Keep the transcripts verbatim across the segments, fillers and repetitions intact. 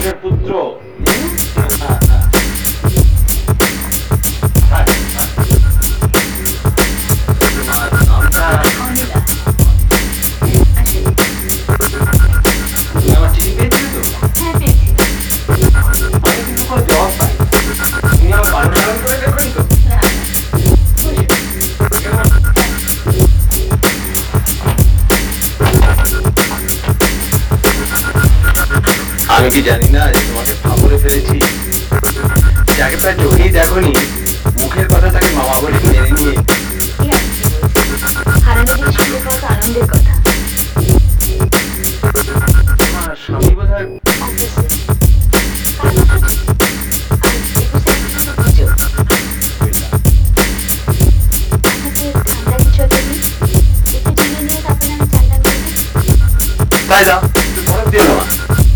মানুষের পুত্র। আমি কি জানি না যে তোমাকে ফাঁপড়ে ফেলেছি? যাকে প্রায় চোখেই দেখোনি, মুখের কথা তাকে মামা বলে মেনে নিয়ে আনন্দের কথা। তোমার স্বামী বোধ হয় তাই দাও বরফ দিয়ে দেওয়া।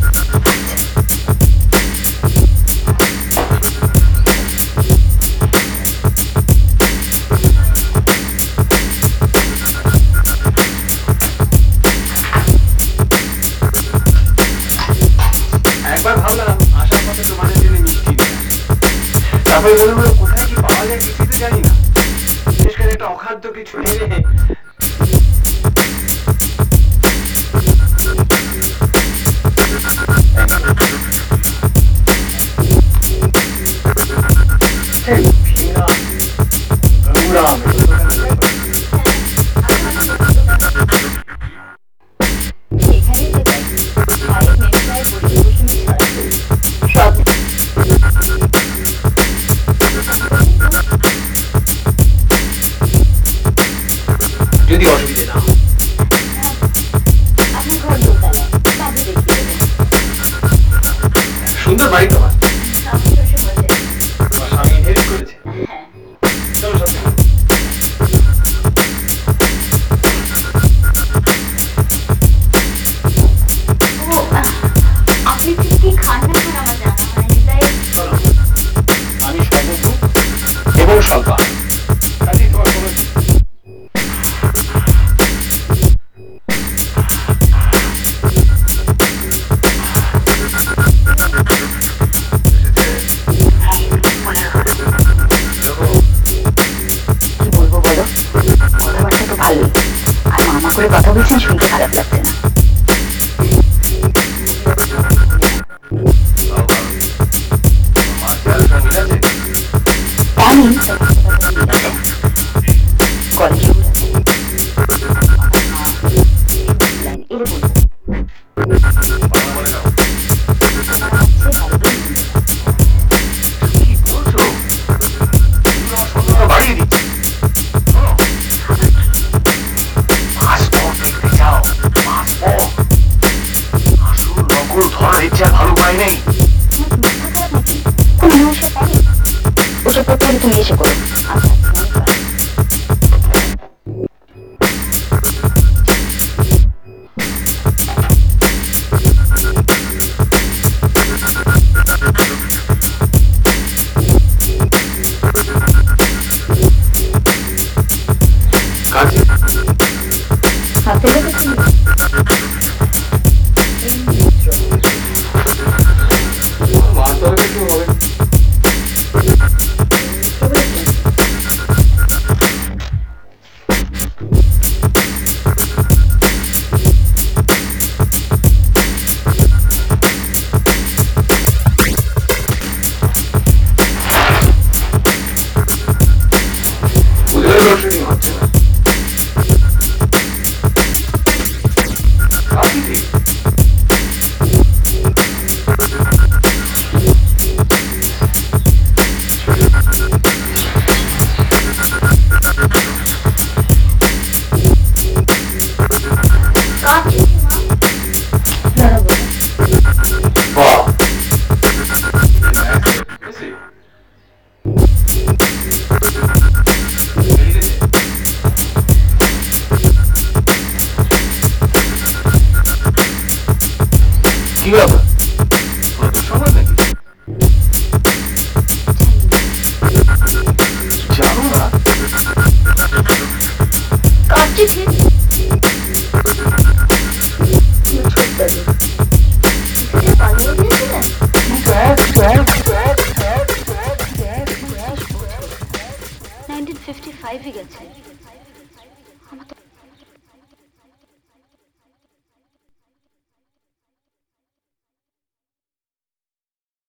একবার ভাবলাম আসার পথে তোমাদের জন্য মিষ্টি নিয়ে আসি। তারপরে মনে হলো কোথায় কি পাওয়া যায় কিছুই তো জানি না, বিশেষ করে একটা অখাদ্য কিছু এনে যদি অসুবিধে না হয়। সুন্দর বাড়ি তোমার, তোমার স্বামী হেল্প করেছে। চলো সাথে। আপনি কি খান না খান আমার জানা হয়নি, তাই চলো, আমি সর্বভূ এবং স্বল্পা কাজেই তোমার কোনো করে কথা বলছেন, শুনতে খারাপ লাগছে না। তুমি এসে করো। কি ব্যাপার?